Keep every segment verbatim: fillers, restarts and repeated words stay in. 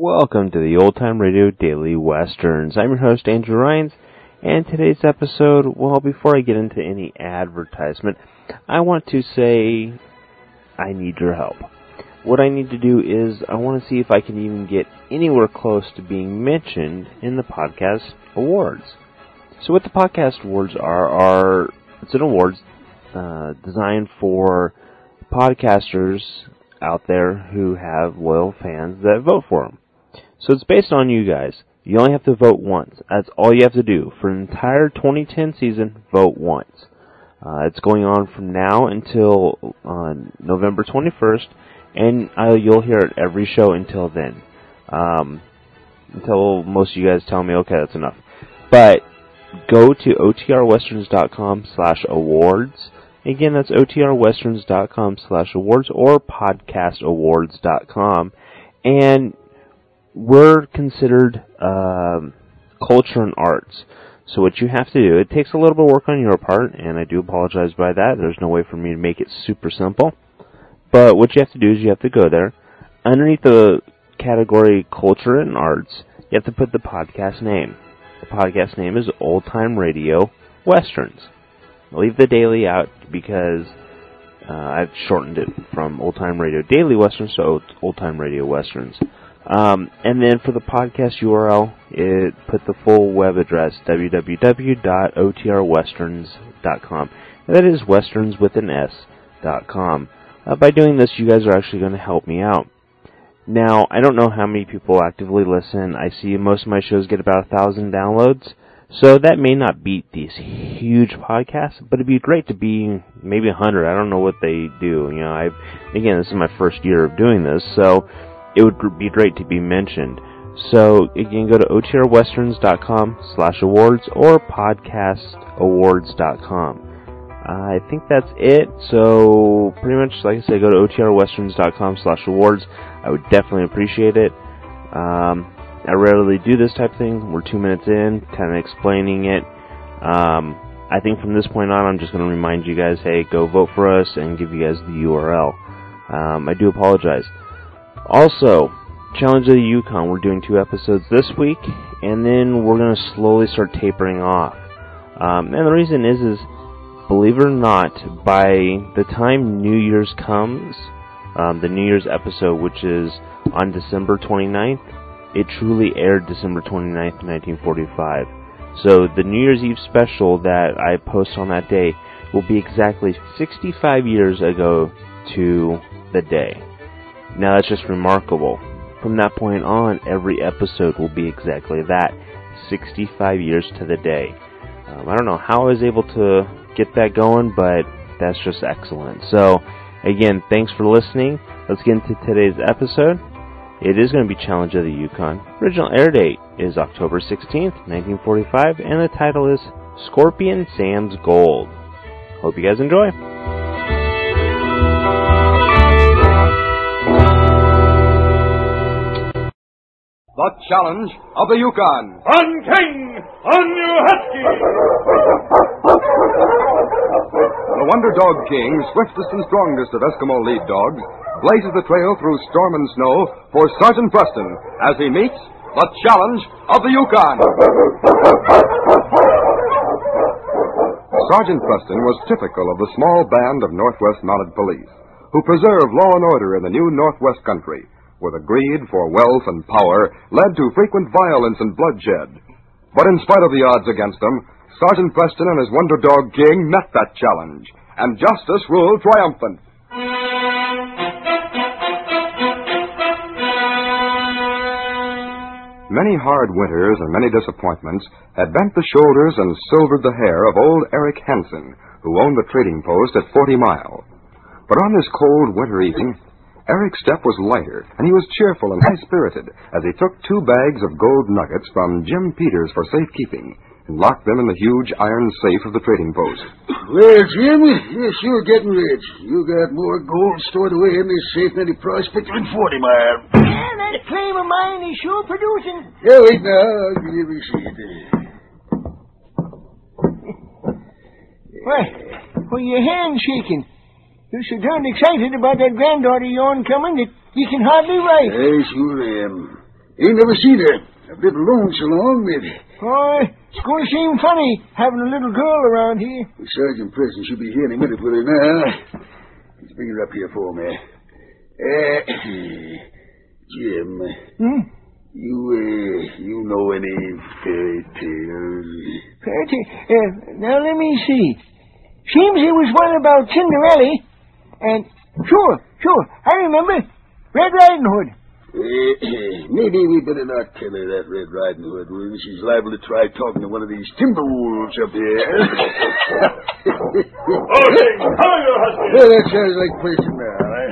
Welcome to the Old Time Radio Daily Westerns. I'm your host, Andrew Rhynes, and today's episode, well, before I get into any advertisement, I want to say I need your help. What I need to do is I want to see if I can even get anywhere close to being mentioned in the podcast awards. So what the podcast awards are, are it's an awards uh, designed for podcasters out there who have loyal fans that vote for them. So it's based on you guys. You only have to vote once. That's all you have to do. For an entire twenty ten season, vote once. Uh, it's going on from now until uh, November twenty-first, and uh, you'll hear it every show until then. Um, until most of you guys tell me, okay, that's enough. But go to O T R westerns dot com slash awards. Again, that's O T R westerns dot com slash awards or podcast awards dot com. And we're considered um, culture and arts. So what you have to do, it takes a little bit of work on your part, and I do apologize by that. There's no way for me to make it super simple. But what you have to do is you have to go there. Underneath the category culture and arts, you have to put the podcast name. The podcast name is Old Time Radio Westerns. Leave the daily out because uh, I've shortened it from Old Time Radio Daily Westerns to Old, Old Time Radio Westerns. Um, and then for the podcast U R L, it put the full web address, w w w dot o t r westerns dot com. And that is westerns with an S dot com. Uh, by doing this, you guys are actually going to help me out. Now, I don't know how many people actively listen. I see most of my shows get about a thousand downloads. So that may not beat these huge podcasts, but it'd be great to be maybe a hundred. I don't know what they do. You know, I again, this is my first year of doing this, so it would be great to be mentioned. So again, go to O T R westerns dot com slash awards or podcast awards dot com. Uh, I think that's it. So pretty much, like I said, go to O T R westerns dot com slash awards. I would definitely appreciate it. Um, I rarely do this type of thing. We're two minutes in, kind of explaining it. Um, I think from this point on, I'm just going to remind you guys, hey, go vote for us and give you guys the U R L. Um, I do apologize. Also, Challenge of the Yukon. We're doing two episodes this week, and then we're going to slowly start tapering off. Um, and the reason is, is believe it or not, by the time New Year's comes, um, the New Year's episode, which is on December twenty-ninth, it truly aired December twenty-ninth, nineteen forty-five. So the New Year's Eve special that I post on that day will be exactly sixty-five years ago to the day. Now that's just remarkable. From that point on, every episode will be exactly that, sixty-five years to the day. Um, I don't know how I was able to get that going, but that's just excellent. So, again, thanks for listening. Let's get into today's episode. It is going to be Challenge of the Yukon. Original air date is October sixteenth, nineteen forty-five, and the title is Scorpion Sam's Gold. Hope you guys enjoy. The Challenge of the Yukon. On King! On you husky! The Wonder Dog King, swiftest and strongest of Eskimo lead dogs, blazes the trail through storm and snow for Sergeant Preston as he meets the Challenge of the Yukon. Sergeant Preston was typical of the small band of Northwest Mounted Police who preserve law and order in the new Northwest country, where the greed for wealth and power led to frequent violence and bloodshed. But in spite of the odds against them, Sergeant Preston and his Wonder Dog King met that challenge, and justice ruled triumphant. Many hard winters and many disappointments had bent the shoulders and silvered the hair of old Eric Henson, who owned the trading post at Forty Mile. But on this cold winter evening, Eric's step was lighter, and he was cheerful and high-spirited as he took two bags of gold nuggets from Jim Peters for safekeeping and locked them in the huge iron safe of the trading post. Well, Jim, yes, you're getting rich. You got more gold stored away in this safe than any prospector in Forty Mile. Yeah, that claim of mine is sure producing. Yeah, wait now. I'll give you a receipt. Why, well, your hand's shaking. You're so darn excited about that granddaughter of yourn coming that you can hardly write. I sure am. Ain't never seen her. I've been alone so long that... Boy, it's going to seem funny having a little girl around here. The Sergeant Preston should be here any minute with her now. Let's bring her up here for me. Uh, Jim. Hmm? You, uh, you know any fairy tales? Fairy tale? Uh, now, let me see. Seems there was one about Cinderella. And, sure, sure, I remember. Red Riding Hood. Uh, maybe we better not tell her that Red Riding Hood one. She's liable to try talking to one of these timber wolves up here. Okay, come your husband. Well, that sounds like Preston now, eh?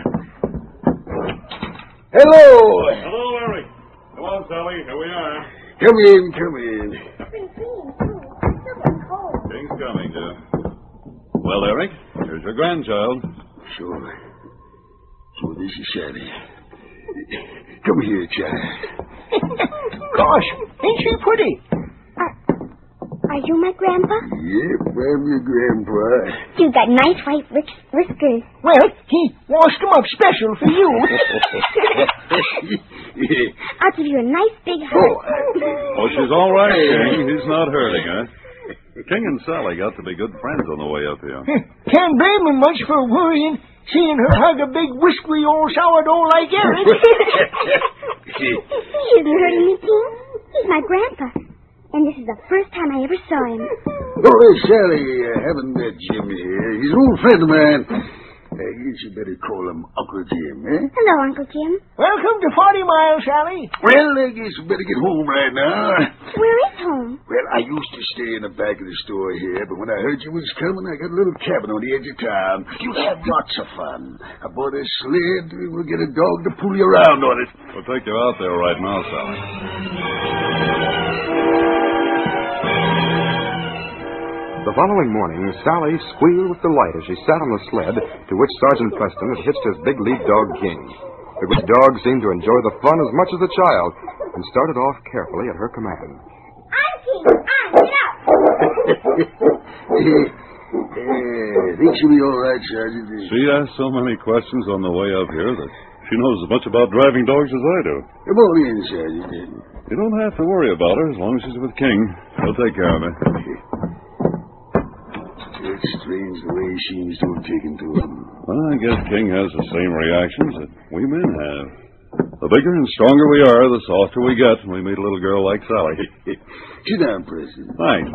Hello! Hello, Eric. Come on, Sally. Here we are. Come in, come in. I've been singing, too. I'm still getting cold. King's coming, dear. Well, Eric, here's your grandchild. Sure. Sure, this is Sally. Come here, child. Gosh, ain't she pretty? Are you my grandpa? Yep, I'm your grandpa. You've got nice white whisk- whiskers. Well, he washed them up special for you. I'll give you a nice big hug. Oh, Oh, she's all right, King. He's not hurting her. King and Sally got to be good friends on the way up here. Can't blame him much for worrying, seeing her hug a big whiskery old sourdough like Eric. He isn't hurting me, King. He's my grandpa. And this is the first time I ever saw him. Oh, hey, Sally, I haven't met Jim here. He's an old friend of mine. I guess you better call him Uncle Jim, eh? Hello, Uncle Jim. Welcome to Forty Mile, Sally. Well, I guess we better get home right now. Where is home? Well, I used to stay in the back of the store here, but when I heard you was coming, I got a little cabin on the edge of town. You'll have lots of fun. I bought a sled. We'll get a dog to pull you around on it. We'll take you out there right now, Sally. The following morning, Sally squealed with delight as she sat on the sled to which Sergeant Preston had hitched his big lead dog, King. The great dog seemed to enjoy the fun as much as the child and started off carefully at her command. I'm King. I'm get up. uh, think she'll be all right, Sergeant. She asked so many questions on the way up here that she knows as much about driving dogs as I do. Come on in, Sergeant. You don't have to worry about her as long as she's with King. He'll take care of her. It's strange the way he seems to have taken to him. Well, I guess King has the same reactions that we men have. The bigger and stronger we are, the softer we get when we meet a little girl like Sally. Sit down, Preston. Thanks.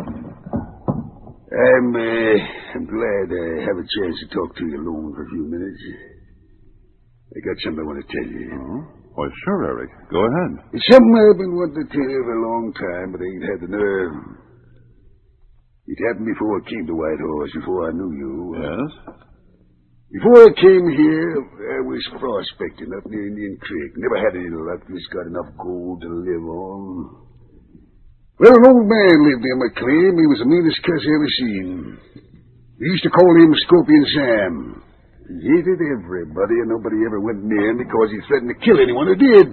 I'm, uh, I'm glad I have a chance to talk to you alone for a few minutes. I got something I want to tell you. Oh? Well, sure, Eric. Go ahead. It's something I've been wanting to tell you for a long time, but I ain't had the nerve. It happened before I came to Whitehorse, before I knew you. Yes? Before I came here, I was prospecting up near Indian Creek. Never had any luck. Just got enough gold to live on. Well, an old man lived near my claim. He was the meanest cuss I ever seen. We used to call him Scorpion Sam. He hated everybody, and nobody ever went near him because he threatened to kill anyone who did.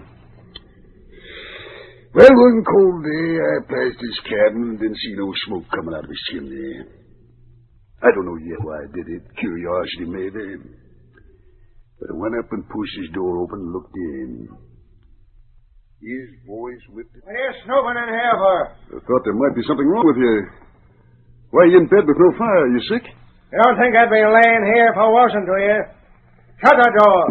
Well, one cold day, I passed his cabin and didn't see no smoke coming out of his chimney. I don't know yet why I did it. Curiosity, maybe. But I went up and pushed his door open and looked in. His voice whipped it. What are you snooping in here for? I thought there might be something wrong with you. Why are you in bed with no fire? Are you sick? You don't think I'd be laying here if I wasn't, do you? Shut the door.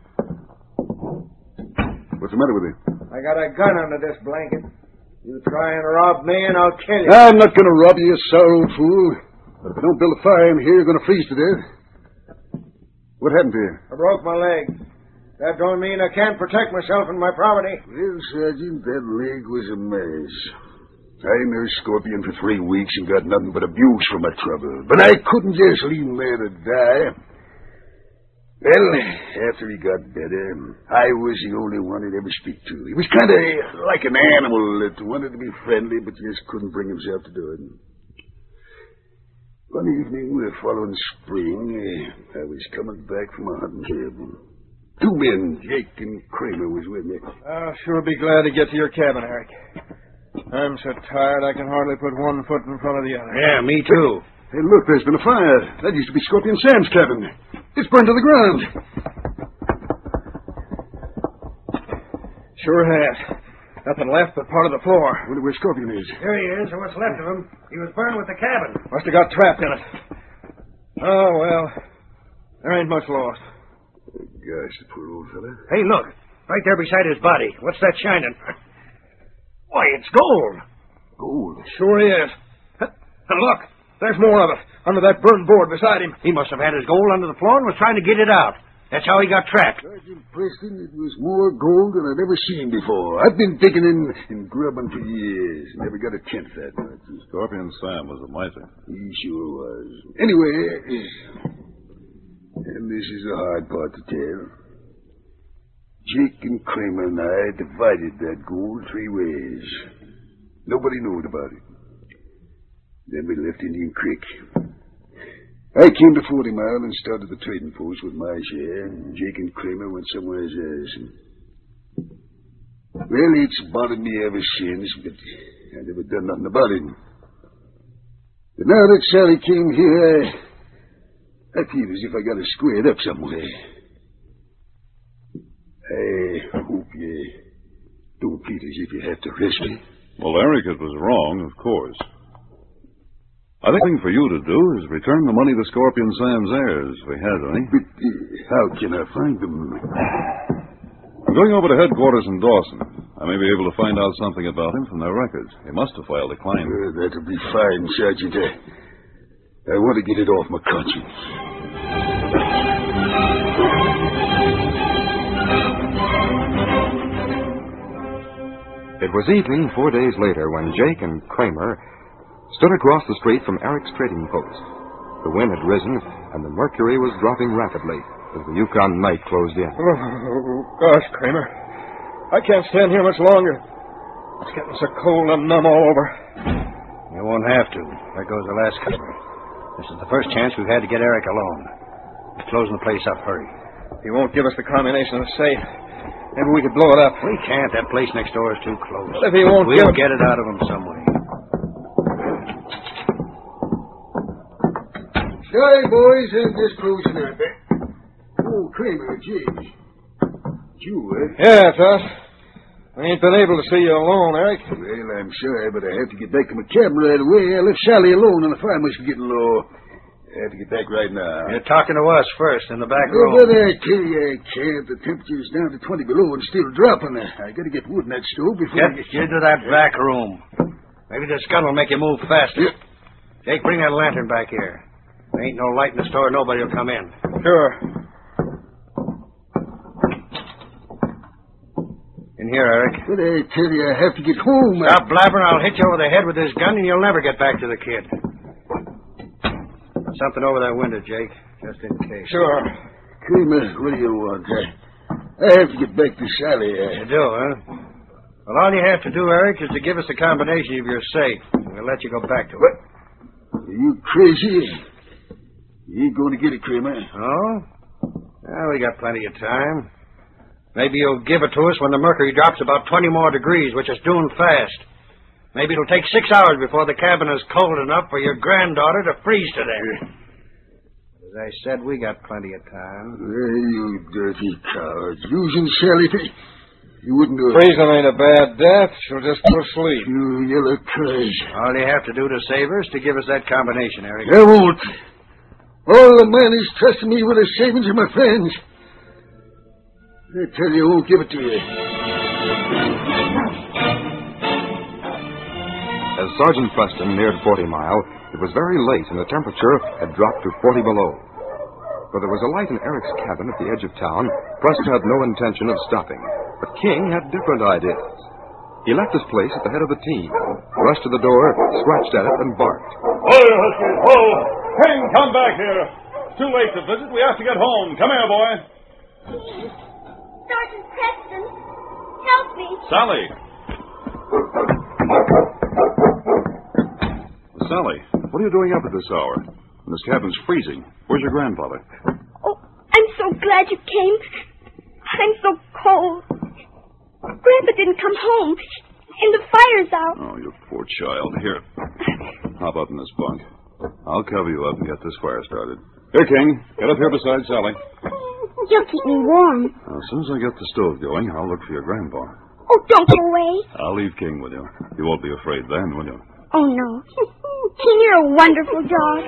What's the matter with you? I got a gun under this blanket. You try and rob me and I'll kill you. I'm not going to rob you, you sour old fool. But if you don't build a fire in here, you're going to freeze to death. What happened to you? I broke my leg. That don't mean I can't protect myself and my property. Well, Sergeant, that leg was a mess. I nursed Scorpion for three weeks and got nothing but abuse from my trouble. But I couldn't just leave him there to die. Well, after he got better, I was the only one he'd ever speak to. He was kind of like an animal that wanted to be friendly but just couldn't bring himself to do it. One evening the following spring, uh, I was coming back from a hunting trip. Two men, Jake and Kramer, was with me. I'll sure be glad to get to your cabin, Eric. I'm so tired I can hardly put one foot in front of the other. Yeah, me too. Hey, look, there's been a fire. That used to be Scorpion Sam's cabin. It's burned to the ground. Sure has. Nothing left but part of the floor. Wonder where Scorpion is. Here he is, or what's left of him. He was burned with the cabin. Must have got trapped in it. Oh, well. There ain't much lost. Gosh, the poor old fella. Hey, look. Right there beside his body. What's that shining? Why, it's gold. Gold? Sure is. And look, there's more of it under that burned board beside him. He must have had his gold under the floor and was trying to get it out. That's how he got trapped. Sergeant Preston, it was more gold than I'd ever seen before. I've been digging in and grubbing for years. Never got a tenth that much. Scorpion Sam was a miser. He sure was. Anyway, and this is the hard part to tell. Jake and Kramer and I divided that gold three ways. Nobody knowed about it. Then we left Indian Creek. I came to Forty Mile and started the trading post with my share. Jake and Kramer went somewhere else. Well, it's bothered me ever since, but I never done nothing about it. But now that Sally came here, I, I feel as if I got her squared up somewhere. I hope you don't feel as if you have to arrest me. Well, Eric, it was wrong, of course. I think the thing for you to do is return the money to Scorpion Sam's heirs, if he has any. But uh, how can I find them? I'm going over to headquarters in Dawson. I may be able to find out something about him from their records. He must have filed a claim. Uh, that'll be fine, Sergeant. I, I want to get it off my conscience. It was evening four days later when Jake and Kramer stood across the street from Eric's trading post. The wind had risen, and the mercury was dropping rapidly as the Yukon night closed in. Oh, gosh, Kramer. I can't stand here much longer. It's getting so cold and numb all over. You won't have to. There goes the last cover. This is the first chance we've had to get Eric alone. We're closing the place up. Hurry. He won't give us the combination of the safe. Maybe we could blow it up. We can't. That place next door is too close. Well, if he won't we'll give it... get it out of him some way. Sorry, boys, I'm just closing up. Oh, Kramer, Jake. You, eh? Yeah, it's us. We ain't been able to see you alone, Eric. Well, I'm sorry, but I have to get back to my cabin right away. I left Sally alone, and the fire must be getting low. I have to get back right now. You're talking to us first in the back Oh, room. but I tell you, I can't. The temperature's down to twenty below and still dropping. I gotta get wood in that stove before Get I get... you to that back room. Maybe this gun will make you move faster. Yeah. Jake, bring that lantern back here. There ain't no light in the store. Nobody will come in. Sure. In here, Eric. But I tell you, I have to get home. Stop blabbering. I'll hit you over the head with this gun, and you'll never get back to the kid. Something over that window, Jake, just in case. Sure. Kramer, what do you want? I, I have to get back to Sally. I... You do, huh? Well, all you have to do, Eric, is to give us the combination of your safe. We'll let you go back to it. Are you crazy? You ain't going to get it, Kramer. Oh? Well, we got plenty of time. Maybe you'll give it to us when the mercury drops about twenty more degrees, which is doing fast. Maybe it'll take six hours before the cabin is cold enough for your granddaughter to freeze to death. As I said, we got plenty of time. Hey, you dirty coward. Using Sally to... You wouldn't do it. Freezing ain't a bad death. She'll just go to sleep. You yellow craze. All you have to do to save her is to give us that combination, Eric. I won't. All the man is trusting me with the savings of my friends. I tell you, I won't give it to you. As Sergeant Preston neared Forty Mile, it was very late and the temperature had dropped to forty below. Though there was a light in Eric's cabin at the edge of town, Preston had no intention of stopping. But King had different ideas. He left his place at the head of the team, rushed to the door, scratched at it, and barked. Ho, Husky, ho! King, come back here. It's too late to visit. We have to get home. Come here, boy. Sergeant Preston, help me. Sally. Sally, what are you doing up at this hour? And this cabin's freezing. Where's your grandfather? Oh, I'm so glad you came. I'm so cold. Grandpa didn't come home, and the fire's out. Oh, you poor child. Here, hop up in this bunk. I'll cover you up and get this fire started. Here, King, get up here beside Sally. You'll keep me warm. Now, as soon as I get the stove going, I'll look for your grandpa. Oh, don't go away. I'll leave King with you. You won't be afraid then, will you? Oh, no. King, you're a wonderful dog.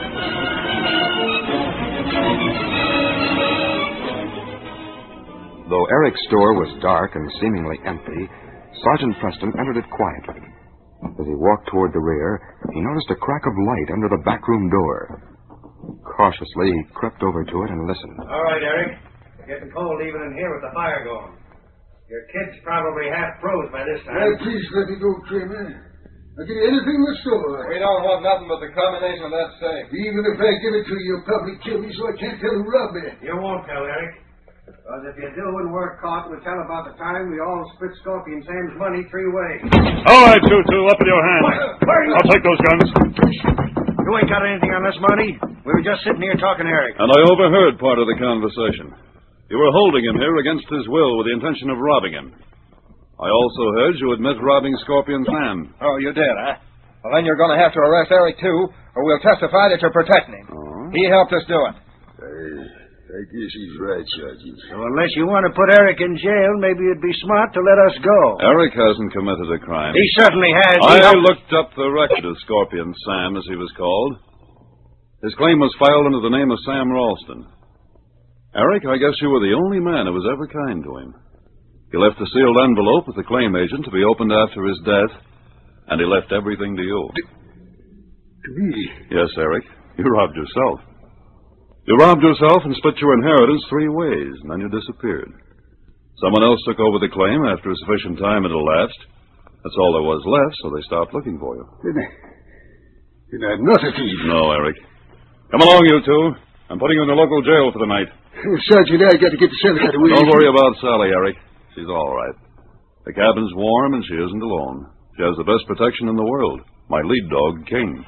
Though Eric's store was dark and seemingly empty, Sergeant Preston entered it quietly. As he walked toward the rear, he noticed a crack of light under the back room door. Cautiously, he crept over to it and listened. All right, Eric. It's getting cold even in here with the fire going. Your kid's probably half froze by this time. Well, please let me go, Kramer. I'll give you anything in the store. We don't want nothing but the combination of that safe. Even if I give it to you, you'll probably kill me so I can't tell who robbed me. You won't tell, Eric. Because if you do and we're caught, we'll tell about the time we all split Scorpion Sam's money three ways. All right, you two, up with your hands. I'll take those guns. You ain't got anything on this money. We were just sitting here talking to Eric. And I overheard part of the conversation. You were holding him here against his will with the intention of robbing him. I also heard you admit robbing Scorpion Sam. Oh, you did, huh? Well, then you're going to have to arrest Eric, too, or we'll testify that you're protecting him. Oh? He helped us do it. Uh, I guess he's right, Sergeant. So unless you want to put Eric in jail, maybe it'd be smart to let us go. Eric hasn't committed a crime. He certainly has. I He looked up the record of Scorpion Sam, as he was called. His claim was filed under the name of Sam Ralston. Eric, I guess you were the only man who was ever kind to him. He left a sealed envelope with the claim agent to be opened after his death, and he left everything to you. To me? Yes, Eric. You robbed yourself. You robbed yourself and split your inheritance three ways, and then you disappeared. Someone else took over the claim after a sufficient time had elapsed. That's all there was left, so they stopped looking for you. Then, I, then I'm not a thief. No, Eric. Come along, you two. I'm putting you in the local jail for the night. Oh, Sergeant, I got to get the Sally out of the way. Don't worry about Sally, Eric. She's all right. The cabin's warm, and she isn't alone. She has the best protection in the world. My lead dog, King.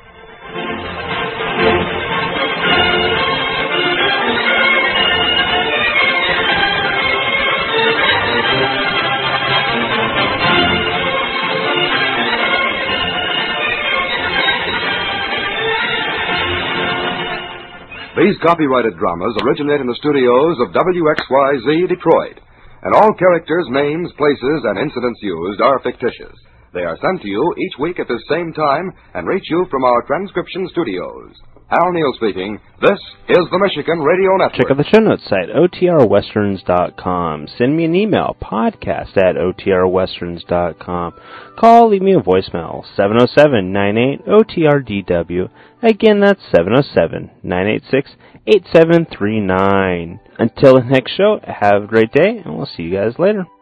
These copyrighted dramas originate in the studios of W X Y Z Detroit, and all characters, names, places, and incidents used are fictitious. They are sent to you each week at the same time and reach you from our transcription studios. Hal Neal speaking. This is the Michigan Radio Network. Check out the show notes site, O T R westerns dot com. Send me an email, podcast at O T R westerns dot com. Call, leave me a voicemail, seven oh seven, nine eight, O T R D W. Again, that's seven oh seven, nine eight six, eight seven three nine. Until the next show, have a great day, and we'll see you guys later.